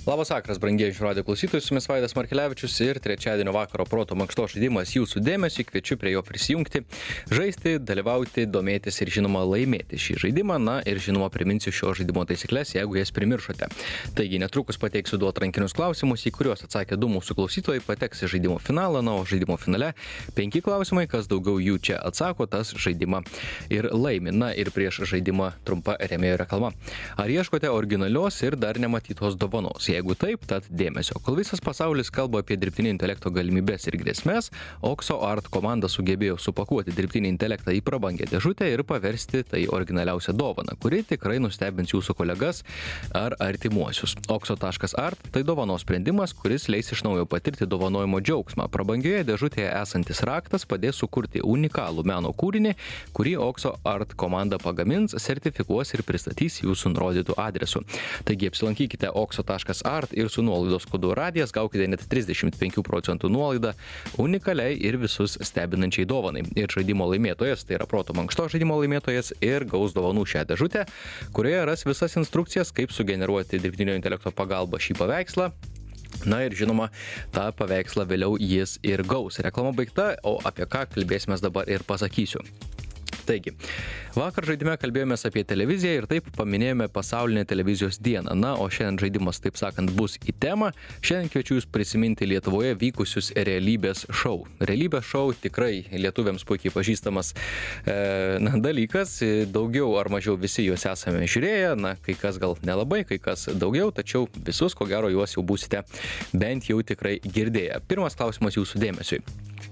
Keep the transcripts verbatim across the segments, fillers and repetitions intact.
Labas vakaras, brangieji žinių radijo klausytojai, su jumis Vaidas Markelevičius ir trečiadienio vakaro proto mankštos žaidimas jūsų dėmesiui, kviečiu prie jo prisijungti, žaisti, dalyvauti, domėtis ir žinoma laimėti šį žaidimą, na ir žinoma priminsiu šio žaidimo taisyklės, jeigu jas primiršote. Taigi netrukus pateiksiu du atrankinius klausimus, į kuriuos atsakė du mūsų klausytojai, pateks į žaidimo finalą, na o žaidimo finale penki klausimai, kas daugiau jų čia atsako, tas žaidimą ir laimi. Na ir prieš žaidimą trumpa rėmėjo reklama. Ar ieškote originalios ir dar nematytos dovanos? Jeigu taip, tad dėmesio. Kol visas pasaulis kalba apie dirbtinio intelekto galimybės ir grėsmės, Oxo Art komanda sugebėjo supakuoti dirbtinį intelektą į prabangę dėžutę ir paversti tai originaliausią dovaną, kuri tikrai nustebins jūsų kolegas ar artimuosius. Oxo taškas art tai dovanos sprendimas, kuris leis iš naujo patirti dovanojimo džiaugsmą. Prabangioje dėžutėje esantis raktas padės sukurti unikalų meno kūrinį, kurį Oxo Art komanda pagamins, sertifikuos ir pristatys jūsų nurodytų adresu. Taigi apsilankykite oxo taškas art ir su nuolaidos kodu radijas gaukite net trisdešimt penkių procentų nuolaidą unikaliai ir visus stebinančiai dovanai. Ir žaidimo laimėtojas, tai yra proto mankštos žaidimo laimėtojas, ir gaus dovanų šią dėžutę, kurioje ras visas instrukcijas, kaip sugeneruoti dirbtinio intelekto pagalba šį paveikslą. Na ir žinoma, tą paveikslą vėliau jis ir gaus. Reklama baigta, o apie ką kalbėsime dabar ir pasakysiu. Taigi, vakar žaidime kalbėjomės apie televiziją ir taip paminėjome pasaulinę televizijos dieną. Na, o šiandien žaidimas, taip sakant, bus į temą. Šiandien kviečiu jūs prisiminti Lietuvoje vykusius realybės šou. Realybės šou tikrai lietuviams puikiai pažįstamas e, na, dalykas. Daugiau ar mažiau visi juos esame žiūrėję. Na, kai kas gal nelabai, kai kas daugiau, tačiau visus, ko gero, juos jau būsite bent jau tikrai girdėję. Pirmas klausimas jūsų dėmesiui.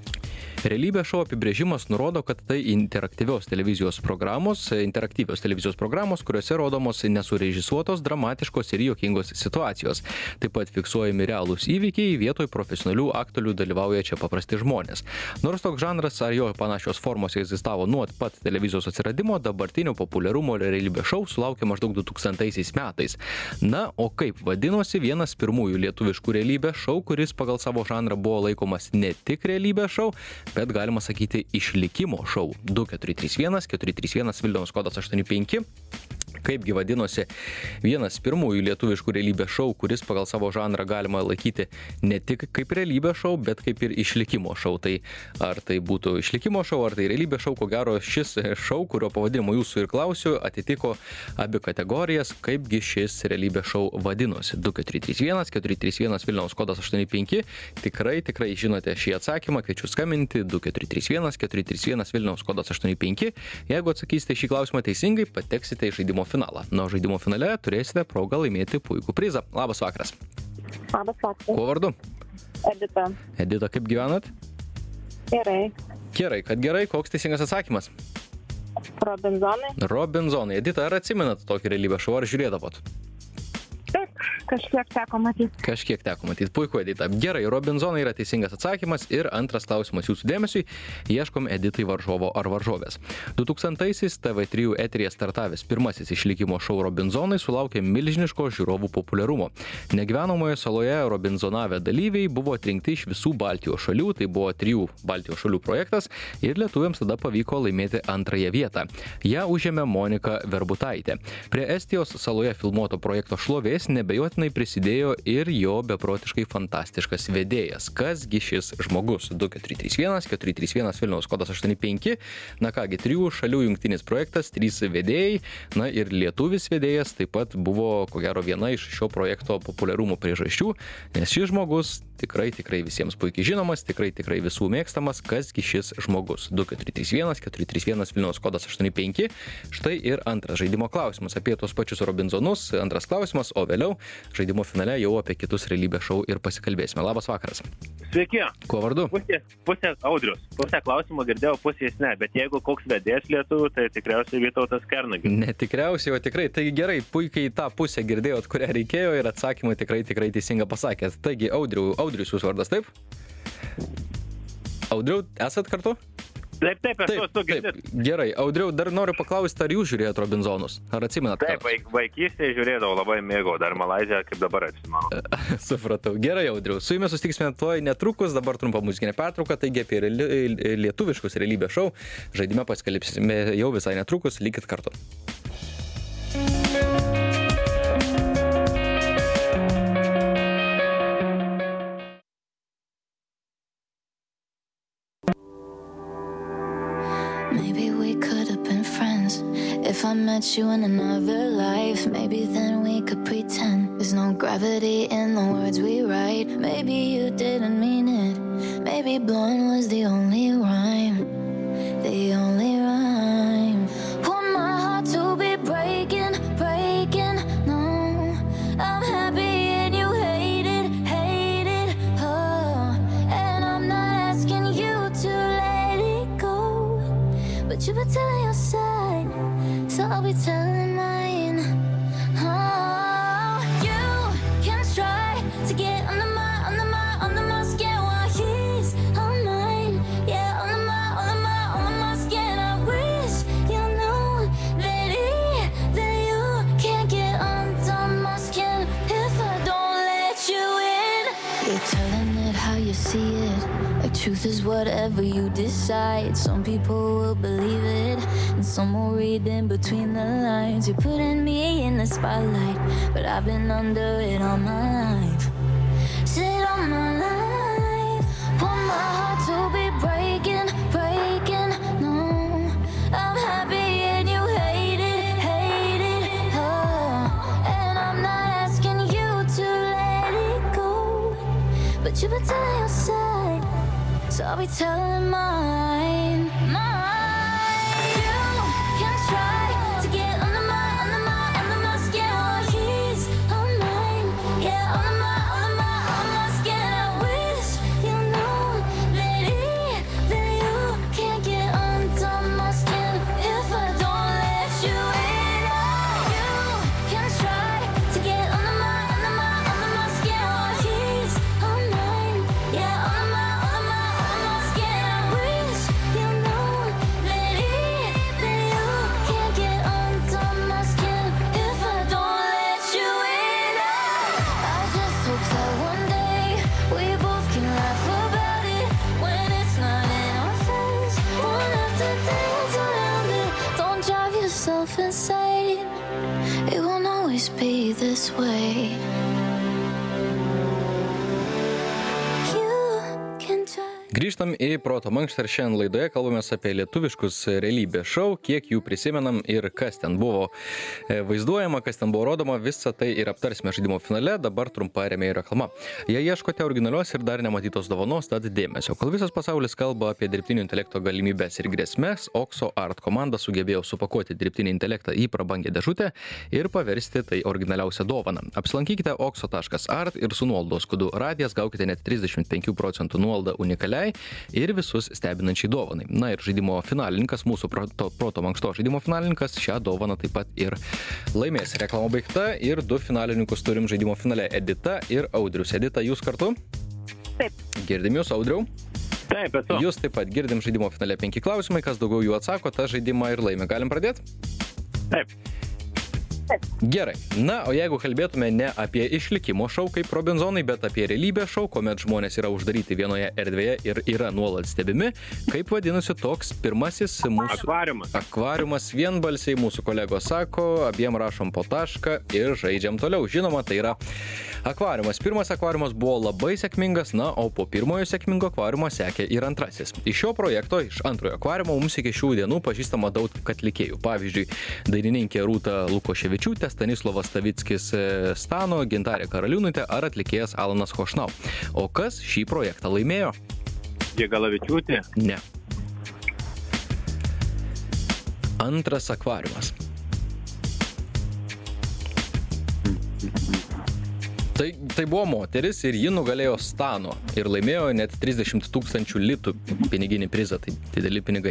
Realybės šou apibrėžimas nurodo, kad tai interaktyvios televizijos programos, interaktyvios televizijos programos, kuriuose rodomos nesurežisuotos, dramatiškos ir juokingos situacijos. Taip pat fiksuojami realūs įvykiai, vietoj profesionalių aktorių dalyvauja čia paprasti žmonės. Nors toks žanras ar jo panašios formos egzistavo nuo pat televizijos atsiradimo, dabartinio populiarumo realybės šou sulaukė maždaug du tūkstantaisiais metais. Na, o kaip vadinosi vienas pirmųjų lietuviškų realybės šou, kuris pagal savo žanrą buvo laikomas ne tik realybės šou, bet galima sakyti išlikimo šou. Du keturi trys vienas keturi trys vienas Vilniaus kodas aštuoni penki. Kaipgi vadinosi vienas pirmųjų lietuviškų realybės šou, kuris pagal savo žanrą galima laikyti ne tik kaip realybės šou, bet kaip ir išlikimo šou. Tai ar tai būtų išlikimo šou, ar tai realybės šou, ko gero šis šou, kurio pavadinimo jūsų ir klausiu, atitiko abi kategorijas, kaipgi šis realybės šou vadinosi. Du keturi trys vienas keturi trys vienas Vilniaus kodas aštuoni penki. Tikrai, tikrai žinote šį atsakymą, kviečiu skambinti du keturi trys vienas keturi trys vienas Vilniaus kodas aštuoni penki. Jeigu atsakysite šį klausimą teisingai, pateksite į žaidimo finalą. Na, žaidimo finale turėsite progą laimėti puikų prizą. Labas vakaras. Labas vakaras. Kuo vardu? Edita. Edita, kaip gyvenat? Gerai. Gerai, kad gerai. Koks teisingas atsakymas? Robinzonai. Robinzonai. Edita, ar atsimenat tokį realybės šou, ar žiūrėdavot? Taip, kažkiek teko matyti. Kažkiek teko matyti. Puiku, Edita. Gerai, Robinzonai yra teisingas atsakymas ir antras klausimas jūsų dėmesiui. Ieškom Editai varžovo ar varžovės. du tūkstantaisiais T V trys eteryje startavęs pirmasis išlikimo šou Robinzonai sulaukė milžiniško žiūrovų populiarumo. Negyvenamoje saloje Robinzonavę dalyviai buvo atrinkti iš visų Baltijos šalių, tai buvo trijų Baltijos šalių projektas ir lietuviams tada pavyko laimėti antrąją vietą. Ja užėmė Monika Verbutaitė. Prie Estijos saloje filmuoto projekto šlovės nebejotinai prisidėjo ir jo beprotiškai fantastiškas vedėjas. Kasgi šis žmogus? Du keturi trys vienas keturi trys vienas Vilniaus kodas aštuoni penki. Na kągi, trijų šalių jungtinis projektas, trys vedėjai, na ir lietuvis vedėjas taip pat buvo, ko gero, viena iš šio projekto populiarumo priežasčių, nes šis žmogus tikrai, tikrai visiems puikiai žinomas, tikrai, tikrai visų mėgstamas. Kasgi šis žmogus? Du keturi trys vienas keturi trys vienas Vilniaus kodas aštuoni penki. Štai ir antras žaidimo klausimas apie tos pačius Robinzonus. Antras klausimas, o vėliau žaidimo finale jau apie kitus realybės šou ir pasikalbėsime. Labas vakaras. Sveiki. Kuo vardu? Pusė, pusė Audrius. Pusę klausimą girdėjau, pusės ne, bet jeigu koks vedėjas lietuvių, tai tikriausiai Vytautas Kernagis. Ne tikriausiai, o tikrai. Taigi gerai, puikiai tą pusę girdėjot, kurią reikėjo ir atsakymą tikrai, tikrai teisingą pasakėt. Taigi, Audriu, Audrius jūsų vardas, taip? Audriu, esat kartu? Taip, taip, aš esu girdėjęs. Gerai, Audriau, dar noriu paklausti, ar jūs žiūrėjot Robinzonus? Ar atsimenat? Taip, vaik, vaikystėje žiūrėdavau, labai mėgau, dar Malaiziją, kaip dabar atsimenu. Supratau. Gerai, Audriau, su jumis susitiksime tuoj netrukus, dabar trumpa muzikinė pertrauka, taigi apie lietuviškus realybės šou žaidime pasikalbėsime jau visai netrukus, likit kartu. friends. If I met you in another life, maybe then we could pretend there's no gravity in the words we write. Maybe you didn't mean it. Maybe blonde was the only rhyme, the only rhyme. Want my heart to be breaking, breaking, no. I'm happy and you hate it, hate it, oh. And I'm not asking you to let it go, but you've been telling your side, so I'll be telling mine. Oh, you can try to get under my, under my, under my skin while he's on mine. Yeah, under my, under my, under my skin. I wish you knew that he, that you can't get under my skin if I don't let you in. You're telling it how you see it. Like truth is whatever you decide. Some people will believe it, and some will read in between the lines. You're putting me in the spotlight, but I've been under it all my life. Sit on my life. Want my heart to be breaking, breaking, no. I'm happy and you hate it, hate it, oh. And I'm not asking you to let it go, but you've been telling your side, so I'll be telling mine, mine. You can try to get under my, under my, under my skin while he's on mine. Yeah, under my, under my, under my skin. I wish you knew that he, that you can't get under my skin if I don't let you in. Oh, you can try to get under my, under my, under my skin while he's on mine. Yeah, under my, under my, under my skin. I wish you knew that he, that you can't get under my skin if I don't let you in. I just hope that one day we both can laugh about it when it's not in our face. Won't have to dance around it. Don't drive yourself insane. It won't always be this way. You can try. Grįžtam į Proto mankštą ir šiandien laidoje kalbamės apie lietuviškus realybės šou, kiek jų prisimenam ir kas ten buvo vaizduojama, kas ten buvo rodoma, visą tai ir aptarsime žaidimo finale, dabar trumpa rėmėjų reklama. Jei ieškote originalios ir dar nematytos dovanos, tad dėmesio. Kol visas pasaulis kalba apie dirbtinio intelekto galimybės ir grėsmės, Oxo Art komanda sugebėjo supakuoti dirbtinį intelektą į prabangę dėžutę ir paversti tai originaliausią dovaną. Apsilankykite oxo taškas art ir su nuolaidos kodu radijas gaukite net trisdešimt penkių procentų nuolaidą unikaliai ir visus stebinančiai dovanai. Na ir žaidimo finalininkas, mūsų proto, proto mankšto žaidimo finalininkas, šią dovaną taip pat ir laimės. Reklama baigta ir du finalininkus turim žaidimo finale. Edita ir Audrius. Edita, jūs kartu? Taip. Girdim jūs, Audriau? Taip, esu. Jūs taip pat girdim žaidimo finale penki klausimai, kas daugiau jų atsako, tą žaidimą ir laimė. Galim pradėti? Taip. Gerai. Na, o jeigu kalbėtume ne apie išlikimo šou kaip Robinzonai, bet apie realybės šou, kuomet žmonės yra uždaryti vienoje erdvėje ir yra nuolat stebimi, kaip vadinasi toks pirmasis mūsų... Akvariumas. Akvariumas vienbalsiai, mūsų kolegos sako, abiem rašom po tašką ir žaidžiam toliau. Žinoma, tai yra akvariumas. Pirmas akvariumas buvo labai sėkmingas, na, o po pirmojo sėkmingo akvariumo sekė ir antrasis. Iš šio projekto, iš antrojo akvariumo, mums iki šių dienų pažįstama daug atlikėjų. Pavyzdžiui, dainininkė Rūta Lukoševičiūtė, Stanislovas Stavickis Stano, Gintarė Karaliūnaitė ar atlikėjas Alanas Chošnau. O kas šį projektą laimėjo? Jėgalavičiūtė. Ne. Antras akvariumas. Tai, tai buvo moteris ir ji nugalėjo Stano ir laimėjo net trisdešimt tūkstančių litų piniginį prizą, tai dideli pinigai.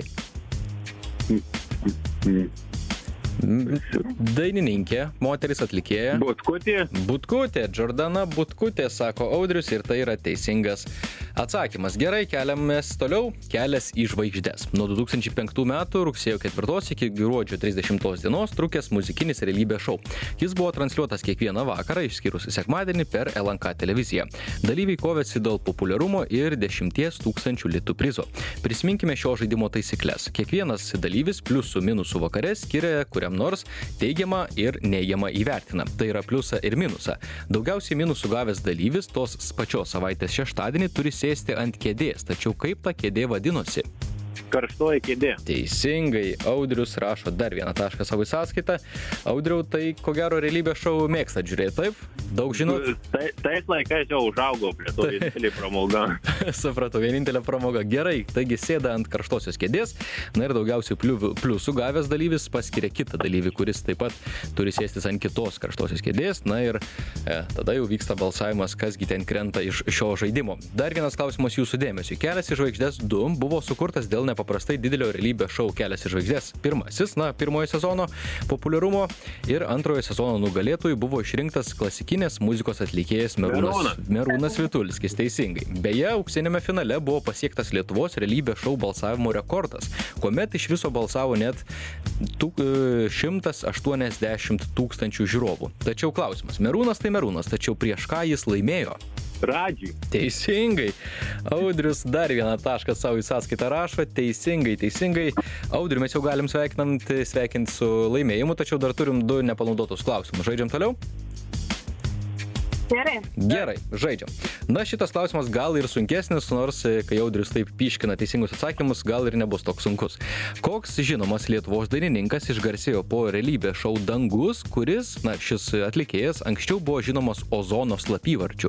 Dainininkė, moteris atlikėja. Butkutė. Butkutė, Jordana Butkutė, sako Audrius, ir tai yra teisingas atsakymas. Gerai, keliamės toliau. Kelias į žvaigždes. Nuo du tūkstančiai penktų metų rugsėjo ketvirtos iki gruodžio trisdešimtos dienos trukęs muzikinis realybės šou. Jis buvo transliuotas kiekvieną vakarą, išskyrus sekmadienį per L N K televiziją. Dalyviai kovėsi dėl populiarumo ir dešimties tūkstančių litų prizo. Prisiminkime šio žaidimo taisyklės. Kiekvienas dalyvis pliusų minusų vakare skiria kuriam nors teigiamą ir neigiamą įvertina. Tai yra pliusą ir minusą. Daugiausiai minusų gavęs dalyvis tos pačios savaitės šeštadienį turi sėsti ant kėdės. Tačiau kaip ta kėdė vadinosi? Karštoji kėdė. Teisingai, Audrius rašo dar vieną tašką savo į sąskaitą. Audriau, tai ko gero realybės šou mėgstat žiūrėti, taip? Daug žinot? Tai, tais laikais jau užaugau prie to, vienintelė pramoga. Supratau, vienintelė pramoga. Gerai, taigi sėda ant karštosios kėdės. Na ir daugiausiai pliusų gavęs dalyvis paskiria kitą dalyvį, kuris taip pat turi sėstis ant kitos karštosios kėdės. Na ir e, tada jau vyksta balsavimas, kasgi ten krenta iš šio žaidimo. Dar vienas klausimas jūsų dėmesiui. Kelias į žvaigždės du buvo sukurtas dėl nepaprastai didelio realybės šou Kelias į žvaigždės. Pirmasis, na, pirmojo sezono populiarumo ir antrojo sezono nugalėtojų buvo išrinktas klasikinės muzikos atlikėjas Merūnas, Merūnas Vitulskis, teisingai. Beje, auksinėme finale buvo pasiektas Lietuvos realybės šou balsavimo rekordas, kuomet iš viso balsavo net šimtas aštuoniasdešimt tūkstančių žiūrovų. Tačiau klausimas, Merūnas tai Merūnas, tačiau prieš ką jis laimėjo? Radžiui. Teisingai. Audrius dar vieną tašką savo į sąskaitą rašo. Teisingai, teisingai. Audriu, mes jau galim sveikinti, sveikinti su laimėjimu, tačiau dar turim du nepanaudotus klausimus. Žaidžiam toliau? Gerai. Gerai, žaidžiam. Na, šitas klausimas gal ir sunkesnis, nors kai Audrius taip pyškina teisingus atsakymus, gal ir nebus toks sunkus. Koks žinomas Lietuvos dainininkas išgarsėjo po realybės šou Dangus, kuris, na, šis atlikėjas anksčiau buvo žinomas Ozono slapyvardžiu?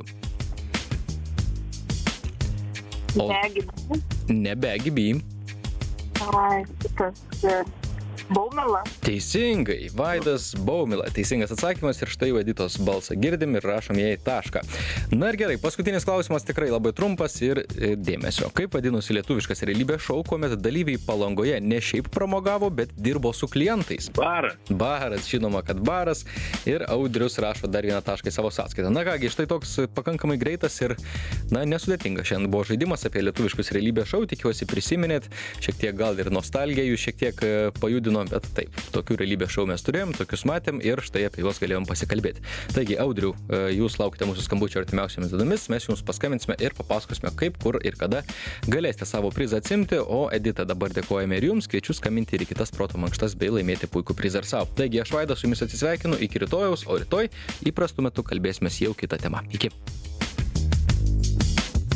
O... Negibi. Nebegibi. Ai, kitas. Baumila. Teisingai, Vaidas Baumila. Teisingas atsakymas ir štai Vaiditos balsą girdim ir rašom jai tašką. Na ir gerai, paskutinis klausimas tikrai labai trumpas ir dėmesio. Kaip vadinosi lietuviškas realybės šou, kuomet dalyviai Palangoje ne šiaip pramogavo, bet dirbo su klientais? Baras. Baras, žinoma, kad baras. Ir Audrius rašo dar vieną tašką į savo sąskaitą. Na kągi, štai toks pakankamai greitas ir, na, nesudėtingas. Šiandien buvo žaidimas apie lietuviškus realybės šou. Tikiuosi prisiminėt, šiek tiek gal ir nostalgiją jūs šiek tiek pajudino. Bet taip, tokių realybės šou mes turėjom, tokius matėm ir štai apie juos galėjom pasikalbėti. Taigi, Audriu, jūs laukite mūsų skambučio artimiausiomis dienomis, mes jums paskambinsime ir papasakosime, kaip, kur ir kada galėsite savo prizą atsimti, o Edita dabar dėkojame ir jums, kviečiu skambinti ir į kitas proto mankštas bei laimėti puikų prizą ir savo. Taigi, aš Vaidas su jumis atsisveikinu iki rytojaus, o rytoj įprastu metu kalbėsime jau kitą temą. Iki.